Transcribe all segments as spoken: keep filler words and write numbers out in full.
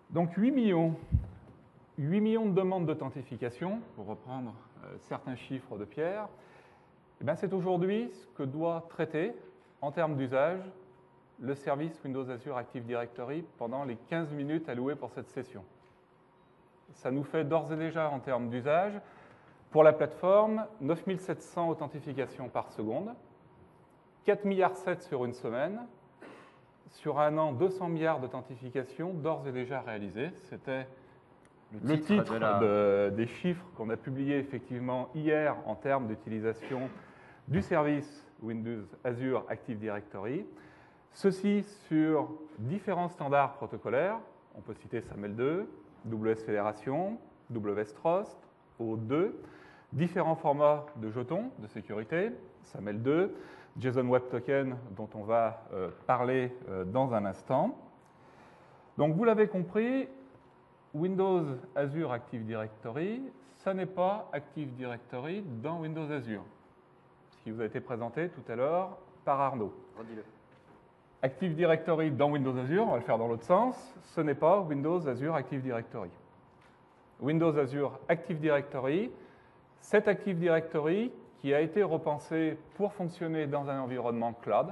Donc huit millions. huit millions de demandes d'authentification, pour reprendre euh, certains chiffres de Pierre, eh bien, c'est aujourd'hui ce que doit traiter, en termes d'usage, le service Windows Azure Active Directory pendant les quinze minutes allouées pour cette session. Ça nous fait d'ores et déjà, en termes d'usage, pour la plateforme, neuf mille sept cents authentifications par seconde, quatre virgule sept milliards sur une semaine, sur un an, deux cents milliards d'authentifications d'ores et déjà réalisées. C'était le, le titre, titre de la... de, des chiffres qu'on a publiés effectivement hier en termes d'utilisation du service Windows Azure Active Directory. Ceci sur différents standards protocolaires. On peut citer S A M L deux, W S Fédération, W S Trust, O deux, différents formats de jetons de sécurité, S A M L deux, JSON Web Token dont on va euh, parler euh, dans un instant. Donc vous l'avez compris, Windows Azure Active Directory, ça n'est pas Active Directory dans Windows Azure, ce qui vous a été présenté tout à l'heure par Arnaud. Redis-le. Active Directory dans Windows Azure, on va le faire dans l'autre sens, ce n'est pas Windows Azure Active Directory. Windows Azure Active Directory, cet Active Directory qui a été repensé pour fonctionner dans un environnement cloud,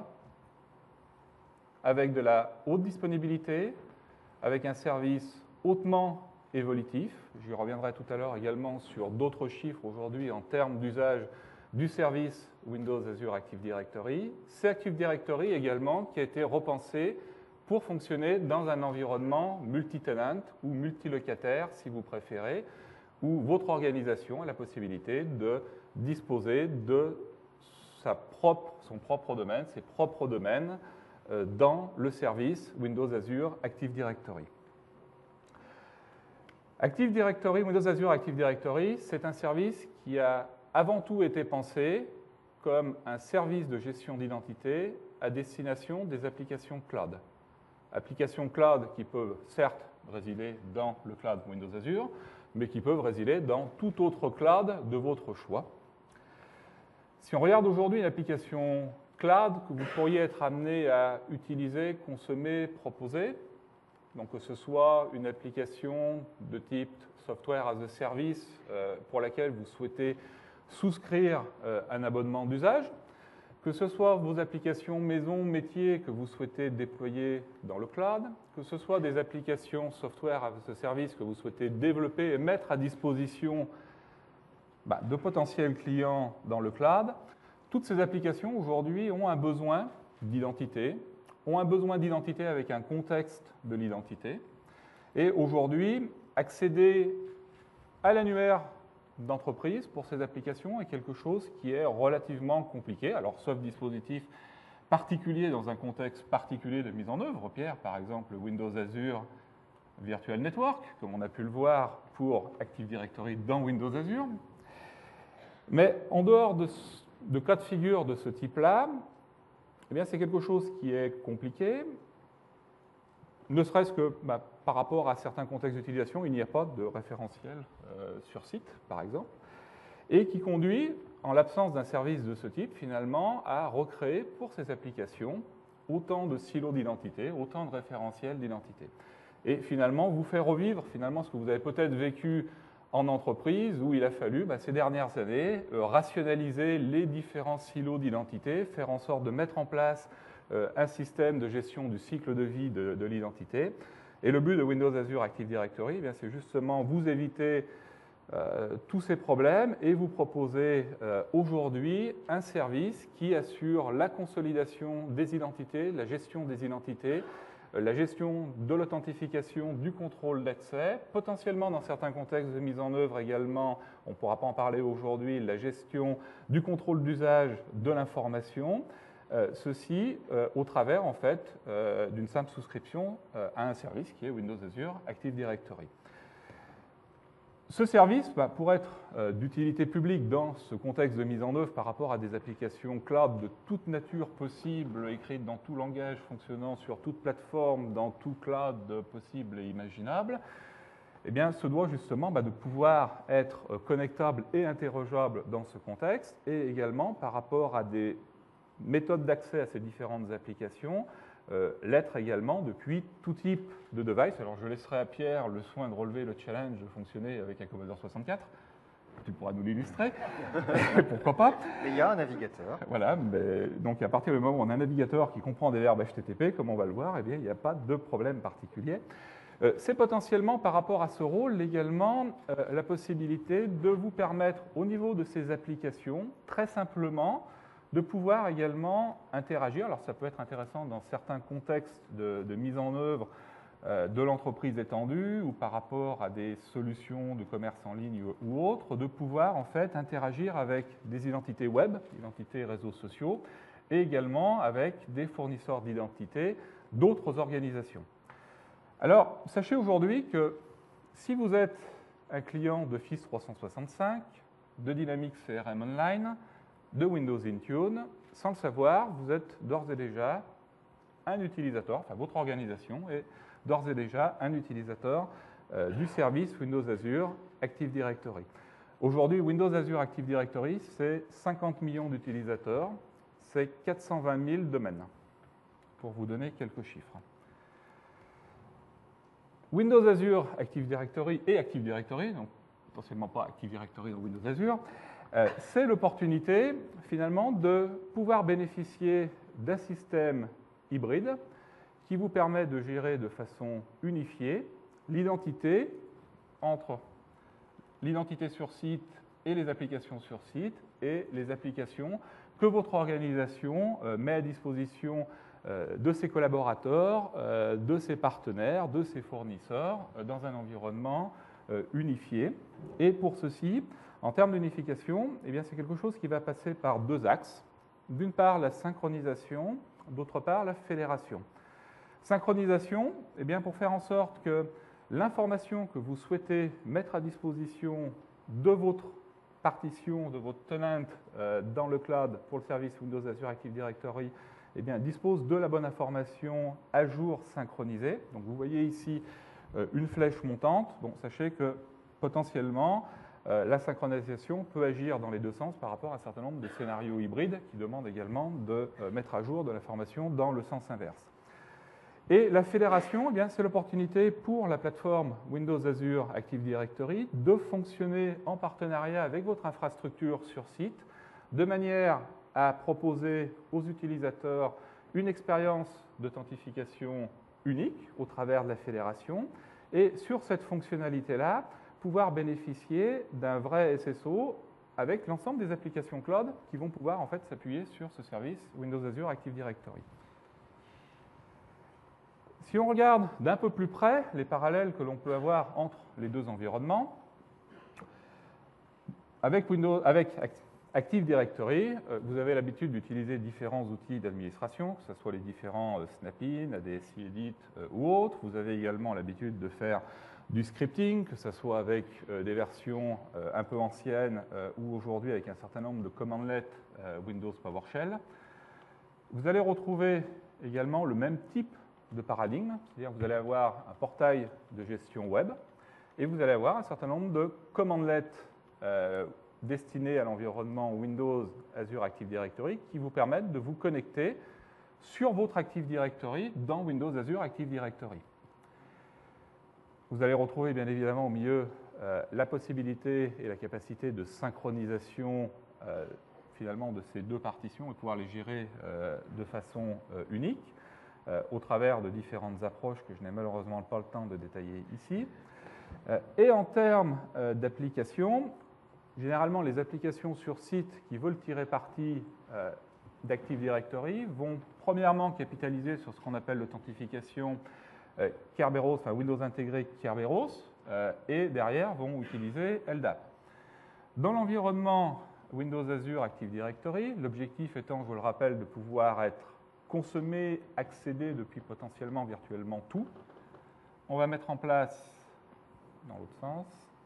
avec de la haute disponibilité, avec un service hautement évolutif. J'y reviendrai tout à l'heure également sur d'autres chiffres aujourd'hui en termes d'usage du service Windows Azure Active Directory. C'est Active Directory également qui a été repensé pour fonctionner dans un environnement multi-tenant ou multilocataire, si vous préférez, où votre organisation a la possibilité de disposer de sa propre, son propre domaine, ses propres domaines euh, dans le service Windows Azure Active Directory. Active Directory, Windows Azure Active Directory, c'est un service qui a avant tout été pensé comme un service de gestion d'identité à destination des applications cloud. Applications cloud qui peuvent certes résider dans le cloud Windows Azure, mais qui peuvent résider dans tout autre cloud de votre choix. Si on regarde aujourd'hui une application cloud que vous pourriez être amené à utiliser, consommer, proposer, donc que ce soit une application de type Software as a Service euh, pour laquelle vous souhaitez souscrire euh, un abonnement d'usage, que ce soit vos applications maison, métier que vous souhaitez déployer dans le cloud, que ce soit des applications Software as a Service que vous souhaitez développer et mettre à disposition bah, de potentiels clients dans le cloud, toutes ces applications aujourd'hui ont un besoin d'identité, ont un besoin d'identité avec un contexte de l'identité. Et aujourd'hui, accéder à l'annuaire d'entreprise pour ces applications est quelque chose qui est relativement compliqué. Alors, sauf dispositif particulier dans un contexte particulier de mise en œuvre. Pierre, par exemple, Windows Azure Virtual Network, comme on a pu le voir pour Active Directory dans Windows Azure. Mais en dehors de, de cas de figure de ce type-là, eh bien, c'est quelque chose qui est compliqué, ne serait-ce que bah, par rapport à certains contextes d'utilisation, il n'y a pas de référentiel euh, sur site, par exemple, et qui conduit, en l'absence d'un service de ce type, finalement, à recréer pour ces applications autant de silos d'identité, autant de référentiels d'identité. Et finalement, vous faire revivre finalement ce que vous avez peut-être vécu en entreprise, où il a fallu, bah, ces dernières années, euh, rationaliser les différents silos d'identité, faire en sorte de mettre en place euh, un système de gestion du cycle de vie de, de l'identité. Et le but de Windows Azure Active Directory, eh c'est justement vous éviter euh, tous ces problèmes et vous proposer euh, aujourd'hui un service qui assure la consolidation des identités, la gestion des identités, la gestion de l'authentification, du contrôle d'accès, potentiellement dans certains contextes de mise en œuvre également, on ne pourra pas en parler aujourd'hui, la gestion du contrôle d'usage de l'information, euh, ceci euh, au travers en fait euh, d'une simple souscription euh, à un service qui est Windows Azure Active Directory. Ce service, bah, pour être euh, d'utilité publique dans ce contexte de mise en œuvre par rapport à des applications cloud de toute nature possible, écrites dans tout langage, fonctionnant sur toute plateforme, dans tout cloud possible et imaginable, eh bien, se doit justement bah, de pouvoir être euh, connectable et interrogeable dans ce contexte, et également par rapport à des méthodes d'accès à ces différentes applications, euh, l'être également depuis tout type de device. Alors je laisserai à Pierre le soin de relever le challenge de fonctionner avec un Commodore soixante-quatre. Tu pourras nous l'illustrer, pourquoi pas. Mais il y a un navigateur. Voilà, mais donc à partir du moment où on a un navigateur qui comprend des verbes H T T P, comme on va le voir, eh bien, il n'y a pas de problème particulier. Euh, C'est potentiellement, par rapport à ce rôle, également euh, la possibilité de vous permettre, au niveau de ces applications, très simplement, de pouvoir également interagir. Alors ça peut être intéressant dans certains contextes de, de mise en œuvre euh, de l'entreprise étendue ou par rapport à des solutions de commerce en ligne ou, ou autres, de pouvoir en fait interagir avec des identités web, identités réseaux sociaux, et également avec des fournisseurs d'identités d'autres organisations. Alors, sachez aujourd'hui que si vous êtes un client d'Office trois cent soixante-cinq, de Dynamics C R M Online, de Windows Intune, sans le savoir, vous êtes d'ores et déjà un utilisateur, enfin votre organisation est d'ores et déjà un utilisateur euh, du service Windows Azure Active Directory. Aujourd'hui, Windows Azure Active Directory, c'est cinquante millions d'utilisateurs, c'est quatre cent vingt mille domaines, pour vous donner quelques chiffres. Windows Azure Active Directory et Active Directory, donc potentiellement pas Active Directory dans Windows Azure, euh, c'est l'opportunité finalement de pouvoir bénéficier d'un système hybride qui vous permet de gérer de façon unifiée l'identité entre l'identité sur site et les applications sur site et les applications que votre organisation euh, met à disposition euh, de ses collaborateurs, euh, de ses partenaires, de ses fournisseurs euh, dans un environnement euh, unifié. Et pour ceci, en termes d'unification, eh bien, c'est quelque chose qui va passer par deux axes. D'une part, la synchronisation, d'autre part, la fédération. Synchronisation, eh bien, pour faire en sorte que l'information que vous souhaitez mettre à disposition de votre partition, de votre tenant euh, dans le cloud pour le service Windows Azure Active Directory, eh bien, dispose de la bonne information à jour synchronisée. Donc, vous voyez ici euh, une flèche montante. Bon, sachez que potentiellement, euh, la synchronisation peut agir dans les deux sens par rapport à un certain nombre de scénarios hybrides qui demandent également de euh, mettre à jour de l'information dans le sens inverse. Et la fédération, eh c'est l'opportunité pour la plateforme Windows Azure Active Directory de fonctionner en partenariat avec votre infrastructure sur site, de manière à proposer aux utilisateurs une expérience d'authentification unique au travers de la fédération, et sur cette fonctionnalité-là, pouvoir bénéficier d'un vrai S S O avec l'ensemble des applications cloud qui vont pouvoir en fait s'appuyer sur ce service Windows Azure Active Directory. Si on regarde d'un peu plus près les parallèles que l'on peut avoir entre les deux environnements, avec, Windows, avec Active Directory, vous avez l'habitude d'utiliser différents outils d'administration, que ce soit les différents Snap-in, A D S I Edit ou autres. Vous avez également l'habitude de faire du scripting, que ce soit avec des versions un peu anciennes ou aujourd'hui avec un certain nombre de commandlets Windows PowerShell. Vous allez retrouver également le même type de paradigme, c'est-à-dire que vous allez avoir un portail de gestion web et vous allez avoir un certain nombre de commandlets euh, destinés à l'environnement Windows Azure Active Directory qui vous permettent de vous connecter sur votre Active Directory dans Windows Azure Active Directory. Vous allez retrouver bien évidemment au milieu euh, la possibilité et la capacité de synchronisation euh, finalement de ces deux partitions et pouvoir les gérer euh, de façon euh, unique. Euh, au travers de différentes approches que je n'ai malheureusement pas le temps de détailler ici. Euh, et en termes euh, d'applications, généralement les applications sur site qui veulent tirer parti euh, d'Active Directory vont premièrement capitaliser sur ce qu'on appelle l'authentification euh, Kerberos, enfin Windows intégré Kerberos, euh, et derrière vont utiliser L D A P. Dans l'environnement Windows Azure Active Directory, l'objectif étant, je vous le rappelle, de pouvoir être consommer, accéder depuis potentiellement virtuellement tout. On va mettre en place, dans l'autre sens,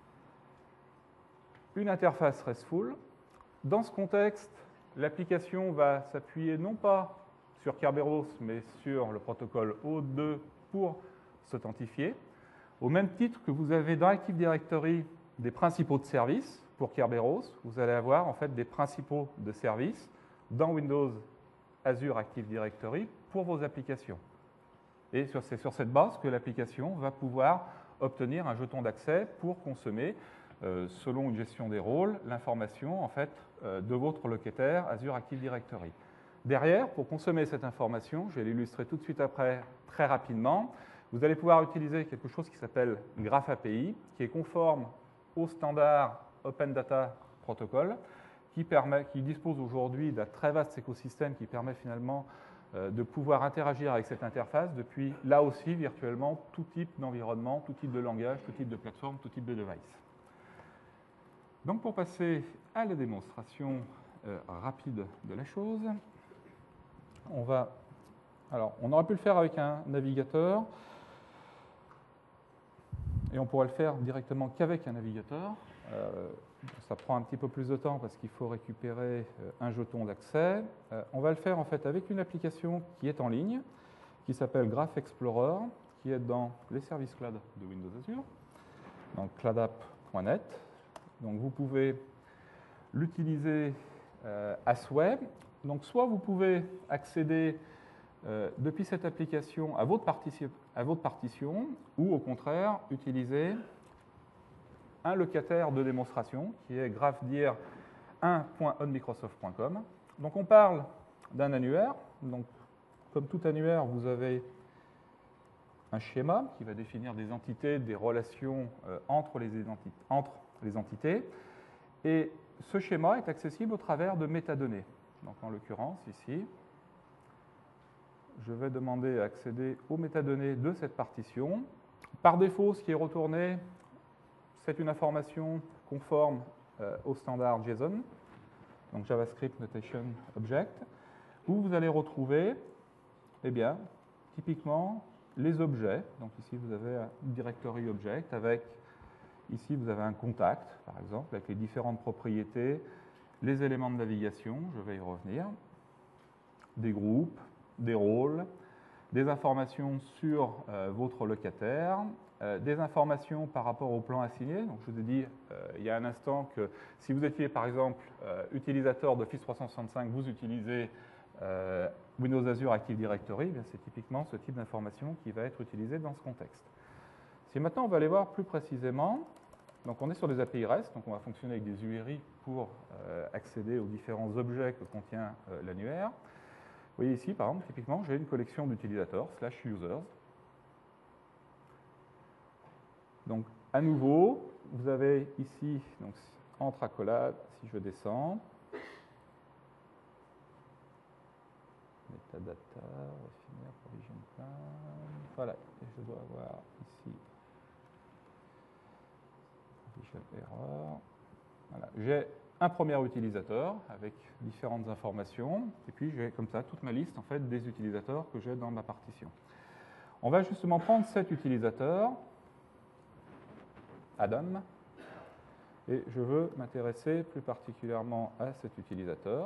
une interface RESTful. Dans ce contexte, l'application va s'appuyer non pas sur Kerberos, mais sur le protocole O auth deux pour s'authentifier. Au même titre que vous avez dans Active Directory des principaux de service pour Kerberos, vous allez avoir en fait des principaux de service dans Windows Azure Active Directory pour vos applications. Et c'est sur cette base que l'application va pouvoir obtenir un jeton d'accès pour consommer, euh, selon une gestion des rôles, l'information en fait, euh, de votre locataire Azure Active Directory. Derrière, pour consommer cette information, je vais l'illustrer tout de suite après, très rapidement, vous allez pouvoir utiliser quelque chose qui s'appelle Graph A P I, qui est conforme au standard Open Data Protocol, qui, permet, qui dispose aujourd'hui d'un très vaste écosystème qui permet finalement euh, de pouvoir interagir avec cette interface depuis, là aussi, virtuellement, tout type d'environnement, tout type de langage, tout type de plateforme, tout type de device. Donc, pour passer à la démonstration euh, rapide de la chose, on va... Alors, on aurait pu le faire avec un navigateur, et on pourrait le faire directement qu'avec un navigateur. Euh, ça prend un petit peu plus de temps parce qu'il faut récupérer euh, un jeton d'accès. Euh, on va le faire en fait avec une application qui est en ligne, qui s'appelle Graph Explorer, qui est dans les services cloud de Windows Azure, donc cloudapp point net. Donc vous pouvez l'utiliser euh, à souhait. Donc soit vous pouvez accéder euh, depuis cette application à votre, à votre partition, ou au contraire utiliser un locataire de démonstration qui est graphdir un point on microsoft point com. Donc on parle d'un annuaire. Donc, comme tout annuaire, vous avez un schéma qui va définir des entités, des relations euh, entre, les entre les entités. Et ce schéma est accessible au travers de métadonnées. Donc en l'occurrence, ici, je vais demander à accéder aux métadonnées de cette partition. Par défaut, ce qui est retourné, c'est une information conforme euh, au standard JSON, donc JavaScript Notation Object, où vous allez retrouver, eh bien, typiquement, les objets. Donc ici, vous avez un directory object avec, ici, vous avez un contact, par exemple, avec les différentes propriétés, les éléments de navigation, je vais y revenir, des groupes, des rôles, des informations sur euh, votre locataire, euh, des informations par rapport au plan assigné. Donc, je vous ai dit euh, il y a un instant que si vous étiez, par exemple, euh, utilisateur d'Office trois cent soixante-cinq, vous utilisez euh, Windows Azure Active Directory, c'est typiquement ce type d'information qui va être utilisé dans ce contexte. Si maintenant, on va aller voir plus précisément, donc on est sur des A P I REST, donc on va fonctionner avec des U R I pour euh, accéder aux différents objets que contient euh, l'annuaire. Vous voyez ici, par exemple, typiquement, j'ai une collection d'utilisateurs, slash users. Donc, à nouveau, vous avez ici, donc, entre accolades, si je descends, metadata, on va finir, provision plan, voilà, et je dois avoir ici, provision error, voilà, j'ai un premier utilisateur avec différentes informations, et puis j'ai comme ça toute ma liste en fait, des utilisateurs que j'ai dans ma partition. On va justement prendre cet utilisateur, Adam, et je veux m'intéresser plus particulièrement à cet utilisateur.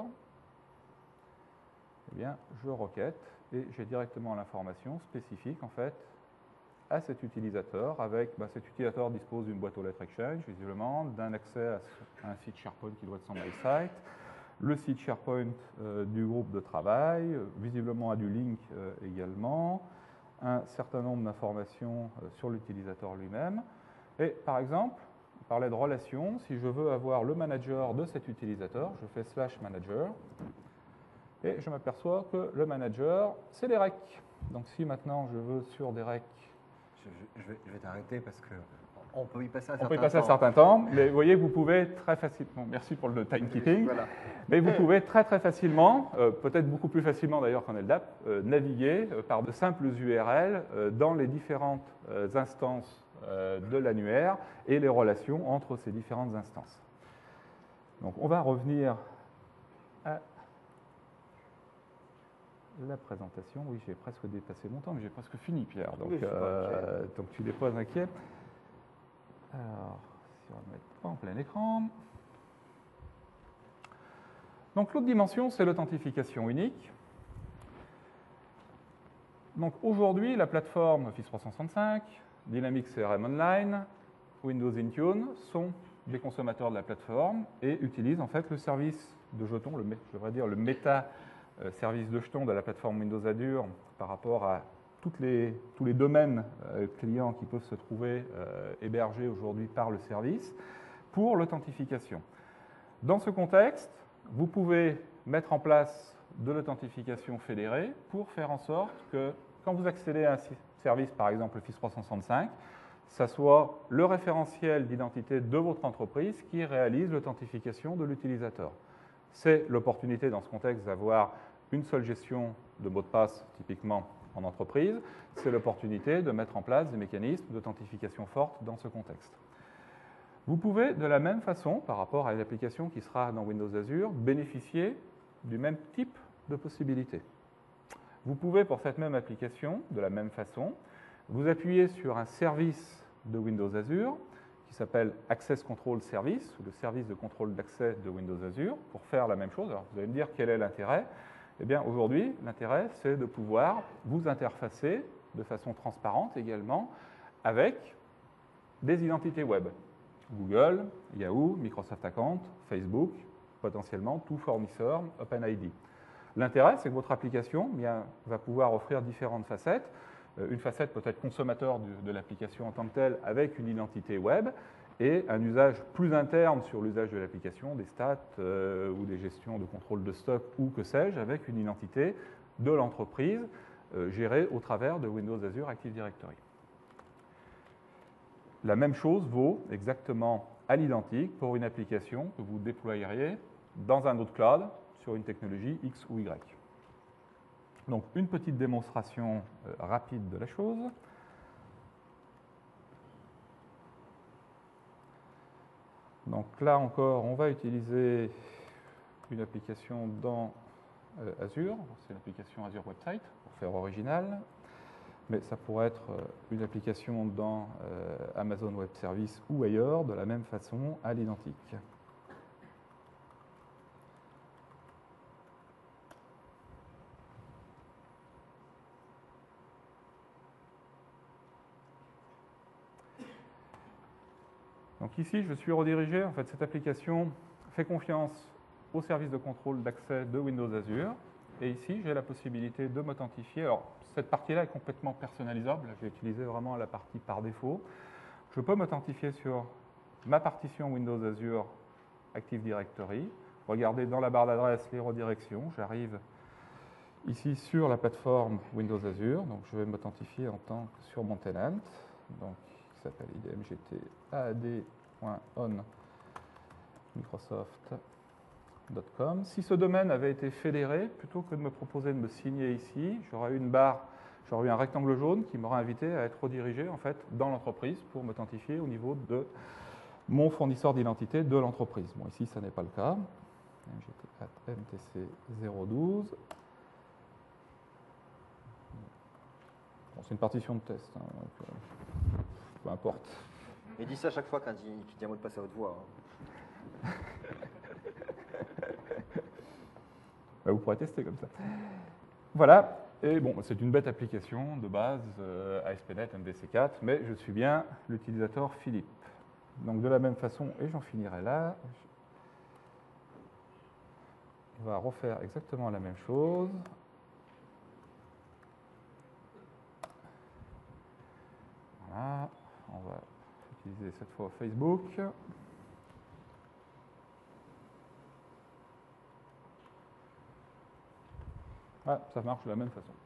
Eh bien, je requête et j'ai directement l'information spécifique en fait à cet utilisateur avec, bah, cet utilisateur dispose d'une boîte aux lettres Exchange, visiblement, d'un accès à un site SharePoint qui doit être son MySite, le site SharePoint euh, du groupe de travail, euh, visiblement a du link euh, également, un certain nombre d'informations euh, sur l'utilisateur lui-même. Et par exemple, on parlait de relations, si je veux avoir le manager de cet utilisateur, je fais slash manager, et je m'aperçois que le manager, c'est des recs. Donc si maintenant je veux sur des recs, Je, je vais, je vais t'arrêter parce qu'on peut y passer un on certain peut y passer temps. un certain temps, mais vous voyez, vous pouvez très facilement, merci pour le timekeeping, Voilà. mais vous pouvez très très facilement, euh, peut-être beaucoup plus facilement d'ailleurs qu'en L D A P, euh, naviguer euh, par de simples U R L euh, dans les différentes euh, instances euh, de l'annuaire et les relations entre ces différentes instances. Donc on va revenir à la présentation. Oui, j'ai presque dépassé mon temps, mais j'ai presque fini, Pierre. Donc, oui, euh, donc tu n'es pas inquiet. Alors, si on va mettre en plein écran. Donc l'autre dimension, c'est l'authentification unique. Donc aujourd'hui, la plateforme Office trois cent soixante-cinq, Dynamics C R M Online, Windows Intune sont des consommateurs de la plateforme et utilisent en fait le service de jetons, le, je devrais dire le méta Euh, service de jetons de la plateforme Windows Azure par rapport à toutes les, tous les domaines euh, clients qui peuvent se trouver euh, hébergés aujourd'hui par le service pour l'authentification. Dans ce contexte, vous pouvez mettre en place de l'authentification fédérée pour faire en sorte que quand vous accédez à un service, par exemple Office trois cent soixante-cinq, ça soit le référentiel d'identité de votre entreprise qui réalise l'authentification de l'utilisateur. C'est l'opportunité dans ce contexte d'avoir une seule gestion de mot de passe, typiquement en entreprise. C'est l'opportunité de mettre en place des mécanismes d'authentification forte dans ce contexte. Vous pouvez, de la même façon, par rapport à une application qui sera dans Windows Azure, bénéficier du même type de possibilités. Vous pouvez, pour cette même application, de la même façon, vous appuyer sur un service de Windows Azure qui s'appelle Access Control Service, ou le service de contrôle d'accès de Windows Azure, pour faire la même chose. Alors, vous allez me dire quel est l'intérêt. Eh bien, aujourd'hui, l'intérêt, c'est de pouvoir vous interfacer de façon transparente également avec des identités web. Google, Yahoo, Microsoft Account, Facebook, potentiellement tout fournisseur OpenID. L'intérêt, c'est que votre application bien, va pouvoir offrir différentes facettes. Une facette peut être consommateur de l'application en tant que telle avec une identité web et un usage plus interne sur l'usage de l'application, des stats euh, ou des gestions de contrôle de stock ou que sais-je, avec une identité de l'entreprise euh, gérée au travers de Windows Azure Active Directory. La même chose vaut exactement à l'identique pour une application que vous déployeriez dans un autre cloud sur une technologie X ou Y. Donc, une petite démonstration euh, rapide de la chose. Donc là encore, on va utiliser une application dans euh, Azure. C'est l'application Azure Website, pour faire original. Mais ça pourrait être euh, une application dans euh, Amazon Web Services ou ailleurs, de la même façon, à l'identique. Donc ici, je suis redirigé. En fait, cette application fait confiance au service de contrôle d'accès de Windows Azure. Et ici, j'ai la possibilité de m'authentifier. Alors, cette partie-là est complètement personnalisable. J'ai utilisé vraiment la partie par défaut. Je peux m'authentifier sur ma partition Windows Azure Active Directory. Regardez dans la barre d'adresse les redirections. J'arrive ici sur la plateforme Windows Azure. Donc, je vais m'authentifier en tant que sur mon tenant. Donc, qui s'appelle idmgt aad.on microsoft point com. Si ce domaine avait été fédéré, plutôt que de me proposer de me signer ici, j'aurais eu une barre, j'aurais eu un rectangle jaune qui m'aurait invité à être redirigé en fait dans l'entreprise pour m'authentifier au niveau de mon fournisseur d'identité de l'entreprise. Bon, ici, ça n'est pas le cas. M T C zéro douze. Bon, c'est une partition de test, hein, donc, euh, peu importe. Il dit ça à chaque fois quand il, qu'il dit un mot de passe à haute voix. Hein. Bah, vous pourrez tester comme ça. Voilà, et bon, c'est une bête application de base, euh, A S P point net, M D C quatre, mais je suis bien l'utilisateur Philippe. Donc de la même façon, et j'en finirai là, on va refaire exactement la même chose. Voilà, on va utiliser cette fois Facebook. Voilà, ça marche de la même façon.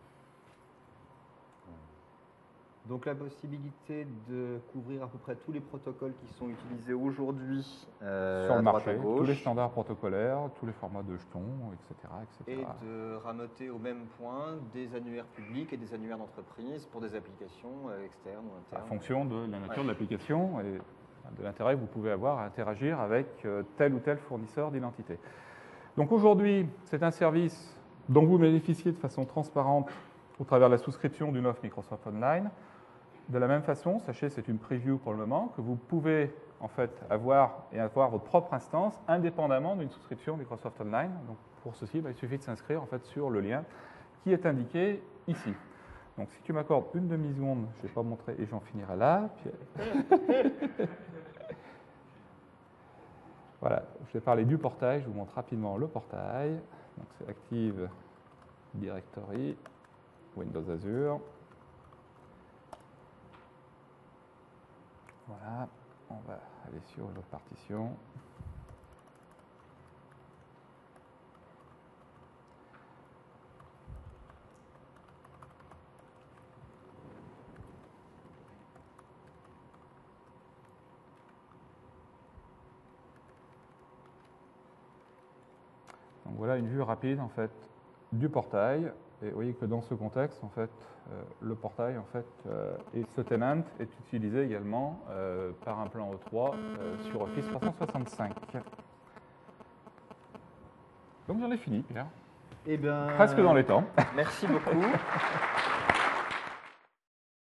Donc la possibilité de couvrir à peu près tous les protocoles qui sont utilisés aujourd'hui euh, sur le à droite, marché, à gauche, tous les standards protocolaires, tous les formats de jetons, et cetera, et cetera. Et de rameuter au même point des annuaires publics et des annuaires d'entreprise pour des applications euh, externes ou internes. En fonction de la nature Ouais. de l'application et de l'intérêt que vous pouvez avoir à interagir avec euh, tel ou tel fournisseur d'identité. Donc aujourd'hui, c'est un service dont vous bénéficiez de façon transparente au travers de la souscription d'une offre Microsoft Online. De la même façon, sachez, c'est une preview pour le moment, que vous pouvez en fait avoir et avoir votre propre instance indépendamment d'une souscription Microsoft Online. Donc pour ceci, bah, il suffit de s'inscrire en fait sur le lien qui est indiqué ici. Donc si tu m'accordes une demi-seconde, je ne vais pas montrer et j'en finirai là. Puis... Voilà, je vais parler du portail, je vous montre rapidement le portail. Donc c'est Active Directory, Windows Azure. Voilà, on va aller sur l'autre partition. Donc voilà une vue rapide en fait du portail. Et vous voyez que dans ce contexte, en fait, euh, le portail, en fait, euh, et ce tenant est utilisé également euh, par un plan O trois euh, sur Office trois cent soixante-cinq. Donc j'en ai fini, Pierre. Eh ben, Presque dans les temps. Merci beaucoup.